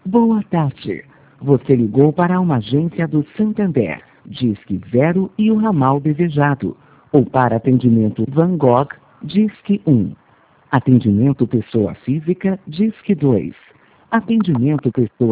Boa tarde. Você ligou para uma agência do Santander, Disque Zero e o ramal desejado. Ou para atendimento Van Gogh, Disque 1. Atendimento pessoa física, Disque 2. Atendimento pessoa...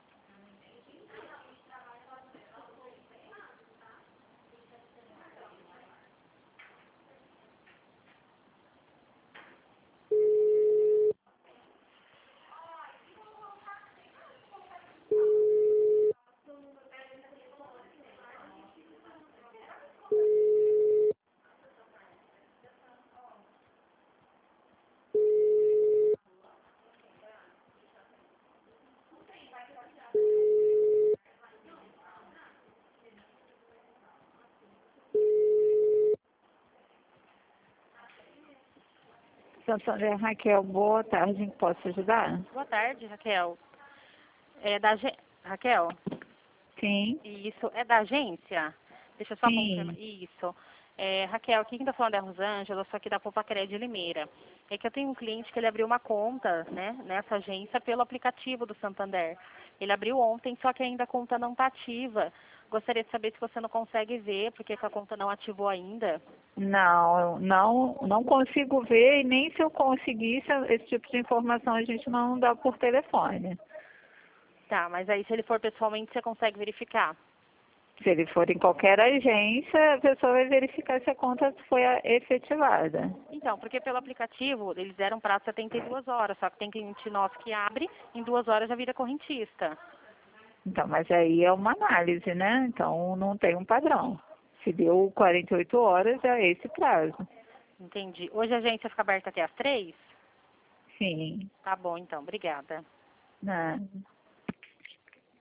Santander, Raquel, boa tarde, em que posso ajudar? Boa tarde, Raquel. Raquel, Sim, isso é da agência? Deixa eu só confirmar. sim. Isso. Raquel, aqui quem está falando é a Rosângela, sou aqui da Popacred de Limeira. É que eu tenho um cliente que ele abriu uma conta, né, nessa agência pelo aplicativo do Santander. Ele abriu ontem, só que ainda a conta não está ativa. Gostaria de saber se você não consegue ver, porque a conta não ativou ainda. Não consigo ver e nem se eu conseguisse esse tipo de informação a gente não dá por telefone. Tá, mas aí se ele for pessoalmente, você consegue verificar? Se ele for em qualquer agência, a pessoa vai verificar se a conta foi efetivada. Então, porque pelo aplicativo, eles deram prazo 72 horas, só que tem cliente nosso que abre, em 2 horas já vira correntista. Então, mas aí é uma análise, né? Então não tem um padrão. Se deu 48 horas, é esse prazo. Entendi. Hoje a agência fica aberta até às 3? Sim, Tá bom, então. Obrigada. né?